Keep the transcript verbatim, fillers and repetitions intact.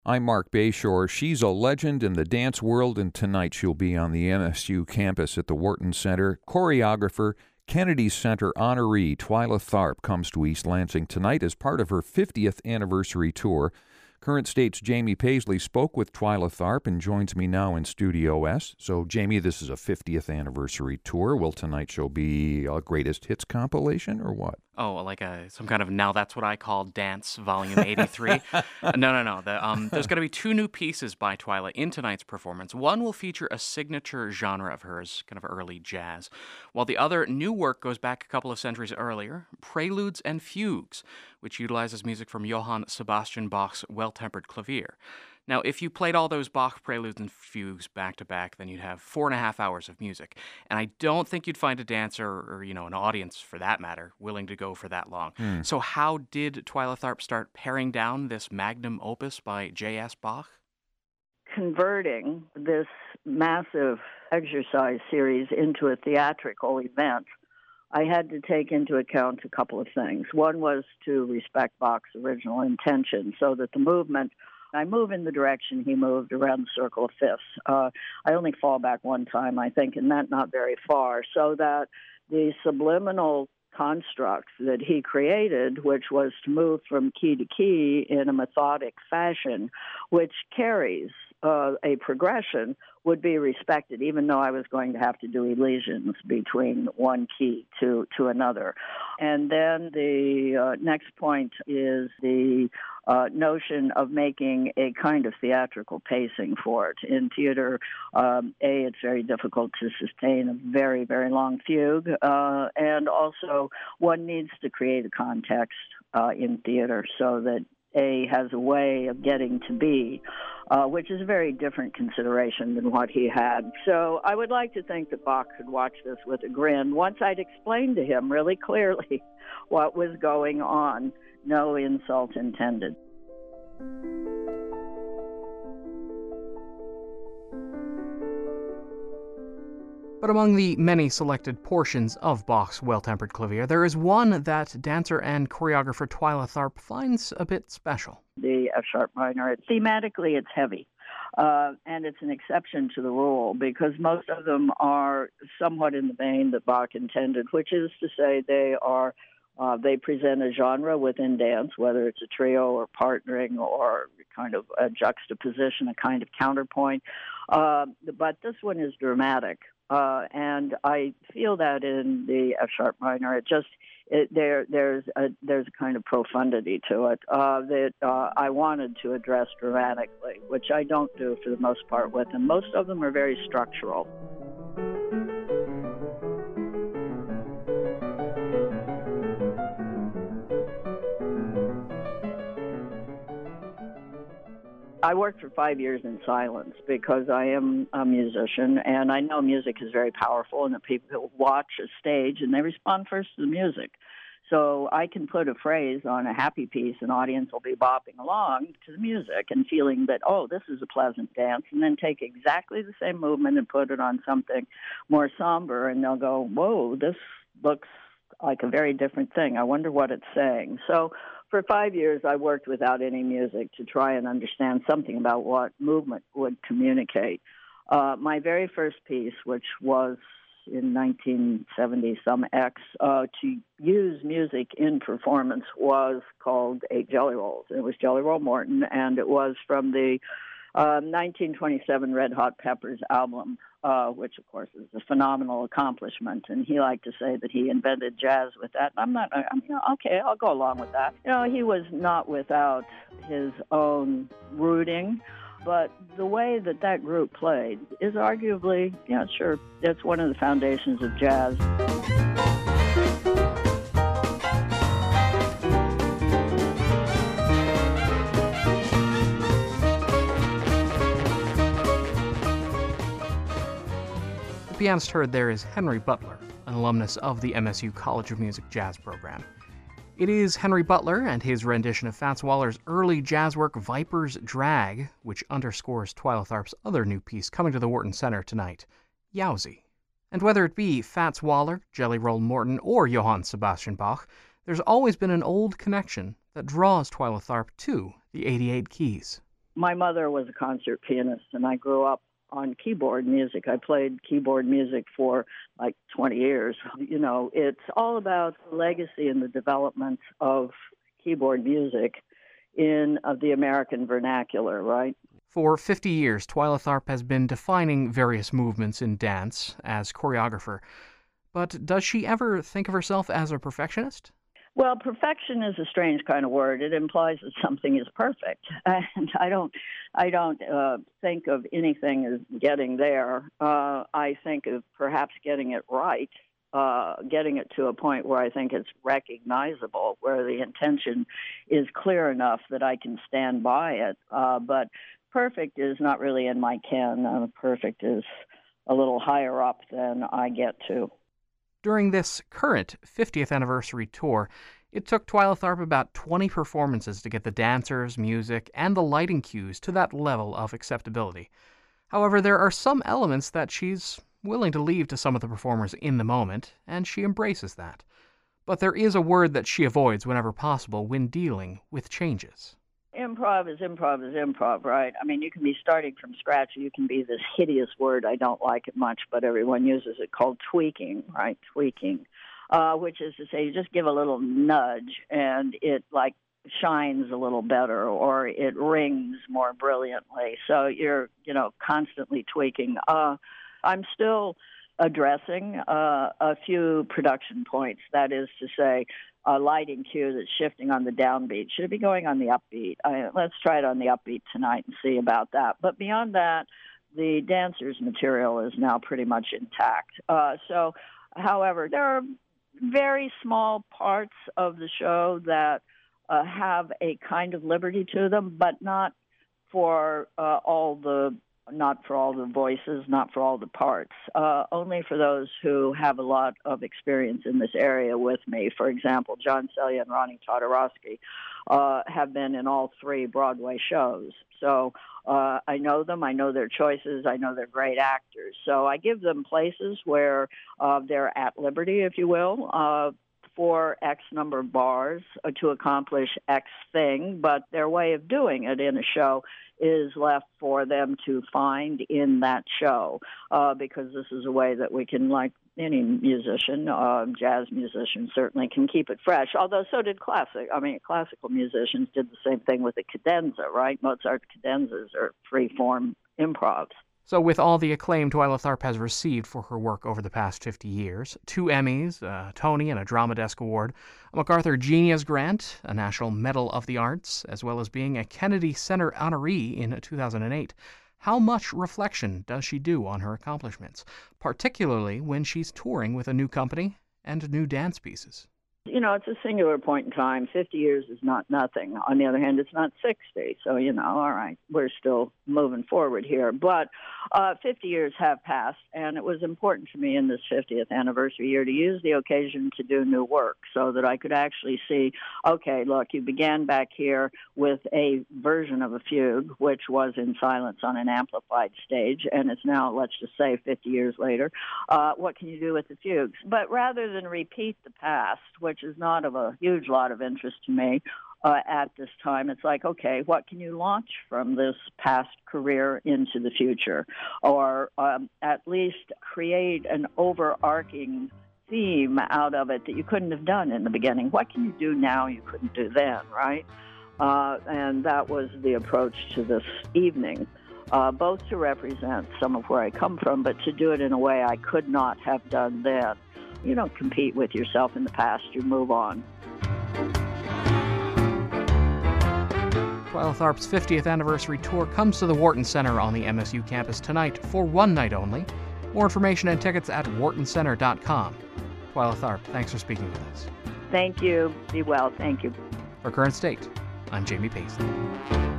I'm Mark Bayshore. She's a legend in the dance world, and tonight she'll be on the M S U campus at the Wharton Center. Choreographer, Kennedy Center honoree Twyla Tharp comes to East Lansing tonight as part of her fiftieth anniversary tour. Current State's Jamie Paisley spoke with Twyla Tharp and joins me now in Studio S. So, Jamie, this is a fiftieth anniversary tour. Will tonight's show be a greatest hits compilation or what? Oh, like a some kind of Now That's What I Call Dance Volume eighty-three? Uh, no, no, no. The, um, there's going to be two new pieces by Twyla in tonight's performance. One will feature a signature genre of hers, kind of early jazz, while the other new work goes back a couple of centuries earlier, Preludes and Fugues, which utilizes music from Johann Sebastian Bach's Well-Tempered Clavier. Now, if you played all those Bach preludes and fugues back to back, then you'd have four and a half hours of music. And I don't think you'd find a dancer, or, you know, an audience for that matter, willing to go for that long. Hmm. So how did Twyla Tharp start paring down this magnum opus by J S. Bach? Converting this massive exercise series into a theatrical event, I had to take into account a couple of things. One was to respect Bach's original intention so that the movement, I move in the direction he moved around the circle of fifths. Uh, I only fall back one time, I think, and that not very far, so that the subliminal construct that he created, which was to move from key to key in a methodic fashion, which carries uh, a progression, would be respected, even though I was going to have to do elisions between one key to, to another. And then the uh, next point is the uh, notion of making a kind of theatrical pacing for it. In theater, um, A, it's very difficult to sustain a very, very long fugue, uh, and also one needs to create a context uh, in theater so that A has a way of getting to B, uh, which is a very different consideration than what he had. So I would like to think that Bach could watch this with a grin once I'd explained to him really clearly what was going on. No insult intended. But among the many selected portions of Bach's Well-Tempered Clavier, there is one that dancer and choreographer Twyla Tharp finds a bit special. The F-sharp minor, thematically it's heavy, uh, and it's an exception to the rule because most of them are somewhat in the vein that Bach intended, which is to say they are Uh, they present a genre within dance, whether it's a trio or partnering or kind of a juxtaposition, a kind of counterpoint. Uh, but this one is dramatic, uh, and I feel that in the F-sharp minor, it just it, there there's a there's a kind of profundity to it uh, that uh, I wanted to address dramatically, which I don't do for the most part with them. Most of them are very structural. I worked for five years in silence because I am a musician, and I know music is very powerful and that people watch a stage and they respond first to the music. So I can put a phrase on a happy piece, an audience will be bopping along to the music and feeling that, oh, this is a pleasant dance, and then take exactly the same movement and put it on something more somber, and they'll go, whoa, this looks like a very different thing. I wonder what it's saying. So for five years, I worked without any music to try and understand something about what movement would communicate. Uh, my very first piece, which was in nineteen seventy some X, uh, to use music in performance was called Eight Jelly Rolls. It was Jelly Roll Morton, and it was from the uh, nineteen twenty-seven Red Hot Peppers album, uh, which, of course, is a phenomenal accomplishment. And he liked to say that he invented jazz with that. I'm not, I'm, you know, okay, I'll go along with that. You know, he was not without his own rooting. But the way that that group played is arguably, yeah, sure, it's one of the foundations of jazz. The pianist heard there is Henry Butler, an alumnus of the M S U College of Music Jazz program. It is Henry Butler and his rendition of Fats Waller's early jazz work Viper's Drag, which underscores Twyla Tharp's other new piece coming to the Wharton Center tonight, Yowzy. And whether it be Fats Waller, Jelly Roll Morton, or Johann Sebastian Bach, there's always been an old connection that draws Twyla Tharp to the eighty-eight keys. my mother was a concert pianist, and I grew up on keyboard music. I played keyboard music for like twenty years. You know, it's all about the legacy and the development of keyboard music in uh, the American vernacular, right? For fifty years, Twyla Tharp has been defining various movements in dance as choreographer. But does she ever think of herself as a perfectionist? Well, perfection is a strange kind of word. It implies that something is perfect, and I don't, I don't uh, think of anything as getting there. Uh, I think of perhaps getting it right, uh, getting it to a point where I think it's recognizable, where the intention is clear enough that I can stand by it. Uh, but perfect is not really in my ken. Uh, perfect is a little higher up than I get to. During this current fiftieth anniversary tour, it took Twyla Tharp about twenty performances to get the dancers, music, and the lighting cues to that level of acceptability. However, there are some elements that she's willing to leave to some of the performers in the moment, and she embraces that. But there is a word that she avoids whenever possible when dealing with changes. Improv is improv is improv, right? I mean, you can be starting from scratch. You can be this hideous word. I don't like it much, but everyone uses it, called tweaking, right? Tweaking, uh, which is to say you just give a little nudge and it like shines a little better or it rings more brilliantly. So you're, you know, constantly tweaking. Uh, I'm still addressing uh, a few production points. That is to say, a lighting cue that's shifting on the downbeat. Should it be going on the upbeat? I, let's try it on the upbeat tonight and see about that. But beyond that, the dancers' material is now pretty much intact. Uh, so, however, there are very small parts of the show that uh, have a kind of liberty to them, but not for uh, all the not for all the voices, not for all the parts, uh, only for those who have a lot of experience in this area with me. For example, John Celia and Ronnie Todorowsky uh, have been in all three Broadway shows. So uh, I know them, I know their choices, I know they're great actors. So I give them places where uh, they're at liberty, if you will, uh, for X number of bars uh, to accomplish X thing, but their way of doing it in a show is left for them to find in that show, uh, because this is a way that we can, like any musician, uh, jazz musician certainly can keep it fresh, although so did classic. I mean, classical musicians did the same thing with the cadenza, right? Mozart's cadenzas are free-form improvs. So with all the acclaim Twyla Tharp has received for her work over the past fifty years, two Emmys, a Tony and a Drama Desk Award, a MacArthur Genius Grant, a National Medal of the Arts, as well as being a Kennedy Center honoree in two thousand eight, how much reflection does she do on her accomplishments, particularly when she's touring with a new company and new dance pieces? You know, it's a singular point in time. fifty years is not nothing. On the other hand, it's not sixty. So, you know, all right, we're still moving forward here. But uh, fifty years have passed, and it was important to me in this fiftieth anniversary year to use the occasion to do new work so that I could actually see, okay, look, you began back here with a version of a fugue, which was in silence on an amplified stage, and it's now, let's just say, fifty years later. Uh, what can you do with the fugues? But rather than repeat the past, which is not of a huge lot of interest to me uh, at this time. It's like, okay, what can you launch from this past career into the future? Or um, at least create an overarching theme out of it that you couldn't have done in the beginning. What can you do now you couldn't do then, right? Uh, and that was the approach to this evening. Uh, both to represent some of where I come from, but to do it in a way I could not have done then. You don't compete with yourself in the past, you move on. Twyla Tharp's fiftieth anniversary tour comes to the Wharton Center on the M S U campus tonight for one night only. More information and tickets at wharton center dot com. Twyla Tharp, thanks for speaking with us. Thank you. Be well. Thank you. For Current State, I'm Jamie Paisley.